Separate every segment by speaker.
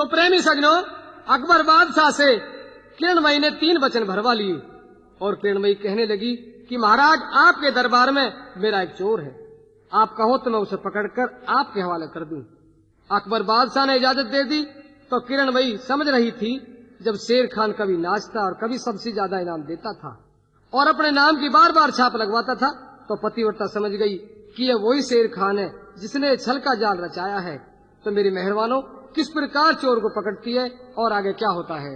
Speaker 1: तो प्रेमी सजनों, अकबर बादशाह से किरणमयी ने 3 वचन भरवा लिए और किरणमयी कहने लगी कि महाराज, आपके दरबार में मेरा एक चोर है, आप कहो तो मैं उसे पकड़कर आपके हवाले कर दूं। अकबर बादशाह ने इजाजत दे दी तो किरणमयी समझ रही थी जब शेर खान कभी नाचता और कभी सबसे ज्यादा इनाम देता था और अपने नाम की बार बार छाप लगवाता था, तो पतिव्रता समझ गई कि यह वही शेर खान है जिसने छल का जाल रचाया है। तो मेरी मेहरबानों, किस प्रकार चोर को पकड़ती है और आगे क्या होता है।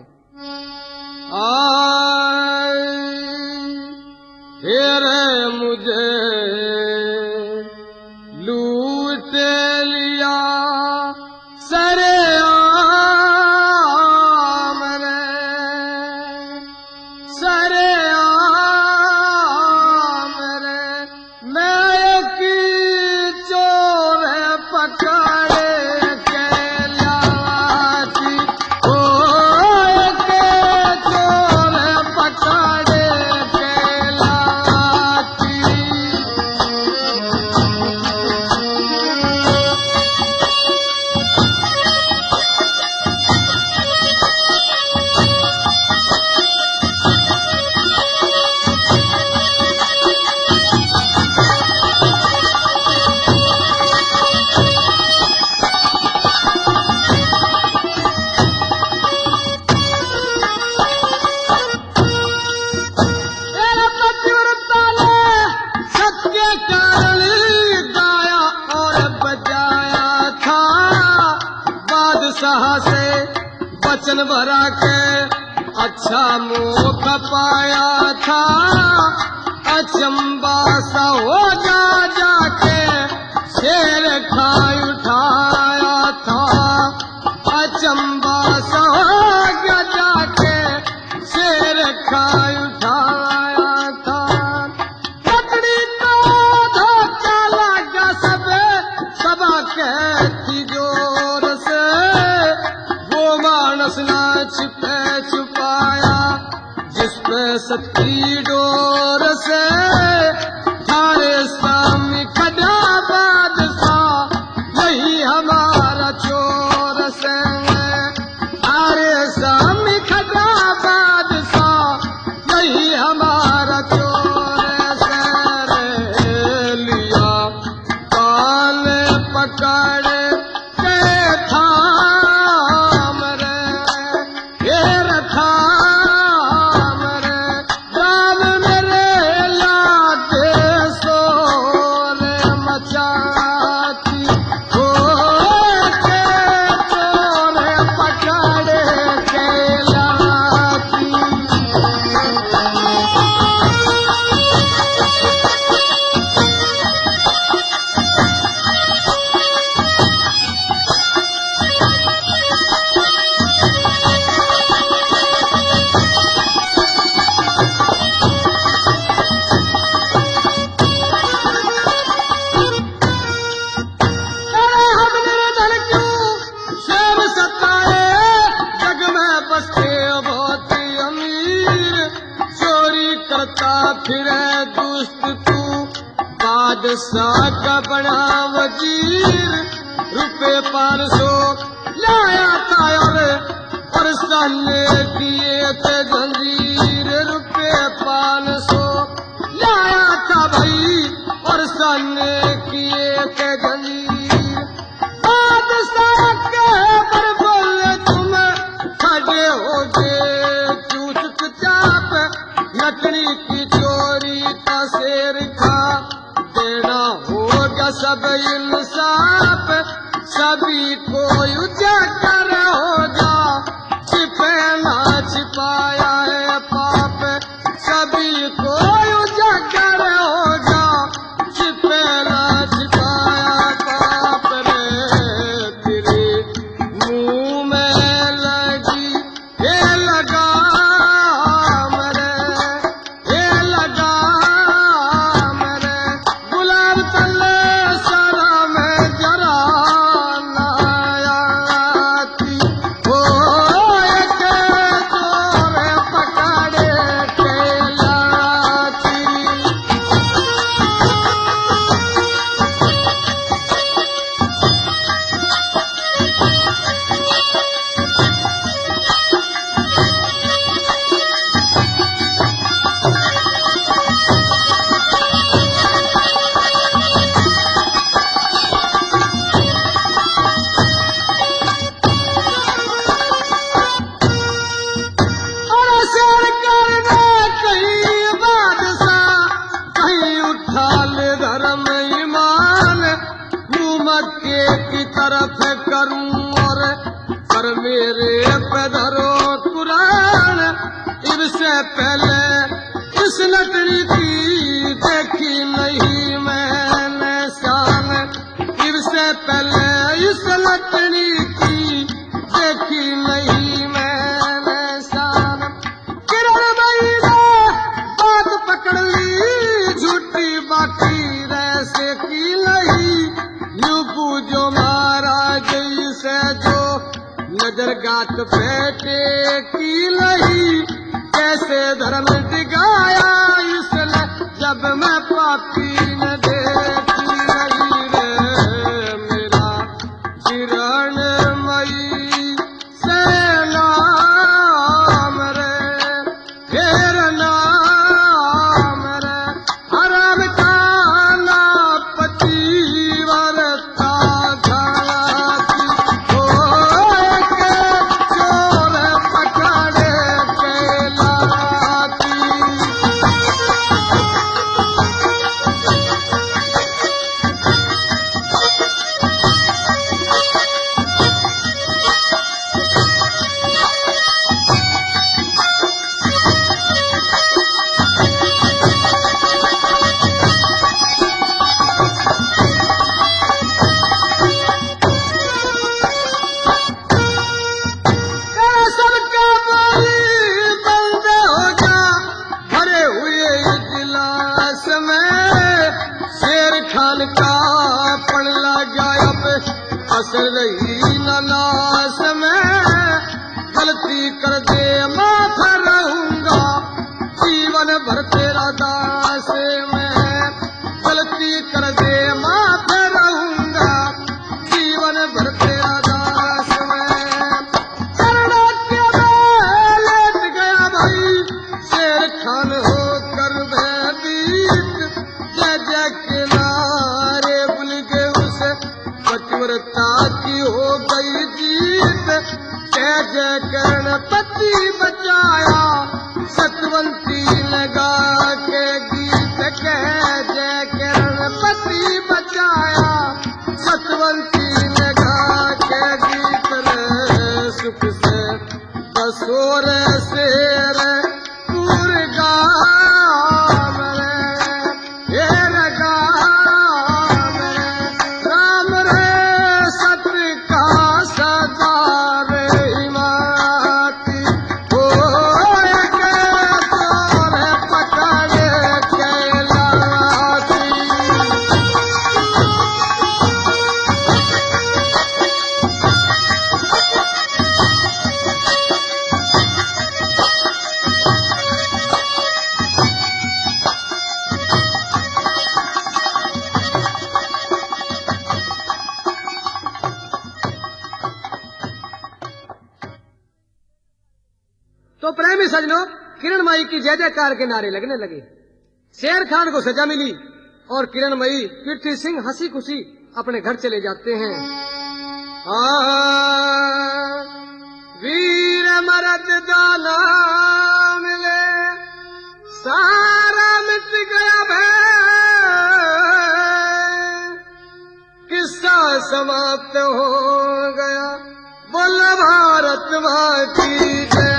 Speaker 2: हेरे मुझे लूट लिया सरे वचन भरा के अच्छा मुख पाया था, अचंबा सा हो जाके शेर खाई उठाया था, अचंबा सा हो जाके शेर खाई उठाया था। लकड़ी को धोखा लगा सबा कहती जोर से, वो मानस ना छिपे छुपाया जिस पे सच्ची डोर से, थारे सामने खड़ा बादशाह यही हमारा चोर से, थारे सामने खड़ा बादशाह यही हमारा चोर से। रे लिया कान पकड़ फिरे दुष्ट तू बादशाह का बना वजीर, रुपए 500 लाया था और साले किए थे जंजीर, रुपए 500 लाया था भाई और साले किए थे जंजीर। बादशाह के पर बोले तुम खड़े हो गए चुपचाप, लकड़ी की चोरी का शेर खा देना होगा सब इंसाफ, सभी को उजागर होगा छिपे ना छिपाया है पाप, सभी को उजागर होगा छिपे ना छिपाया पाप। रे तेरे मुंह में लगी ये लगा और मेरे पे धरो कुरान। इससे पहले इस नटरी की देखी नहीं मैंने शान। इससे पहले इस नटरी की देखी नहीं मैंने शान। किरणमयी ने बात पकड़ ली झूठी बाकी रैसे की नहीं। यूं पूजो महाराज से जो नजर गात बेटे की नहीं। कैसे धर्म दिखाया इसने जब मैं पापी न देखी नहीं रे मेरा किरणमयी से नाम रे तेरा नाम रे। हराम का ना पति वरता घाती हो के चोर पकड़े के लाती। सबके बोली बंद हो जा भरे हुए इजलास में। शेर खान का पड़ लगा अब असर रही न नास में। गलती कर दे माफ रहूंगा जीवन भर तेरा दास मैं। गलती कर दे माफ रहूंगा जीवन भर तेरा दास मैं। चरणों के में लेट गया भाई शेर खान होकर भयभीत। जय जय के नारे भूल गए उसे पतिव्रता की हो गई जीत। जय जय गणपति बचाया सतवंती लगा के गीत। कह जय गणपति बचाया सतवंती लगा के गीत रे। सुख से बसोर शेर पूर गाम रे हेर गाम रे। राम रे सत्य का सदा रे हिमाती हो के चोर पकड़े के लाती।
Speaker 1: तो प्रेमी सजनों, किरणमयी की जय जयकार के नारे लगने लगे। शेर खान को सजा मिली और किरणमयी पृथ्वी सिंह हंसी खुशी अपने घर चले जाते हैं।
Speaker 2: वीर मरद दाना मिले सारा मिट गया भय। किस्सा समाप्त हो गया बोल भारत माँ की जय।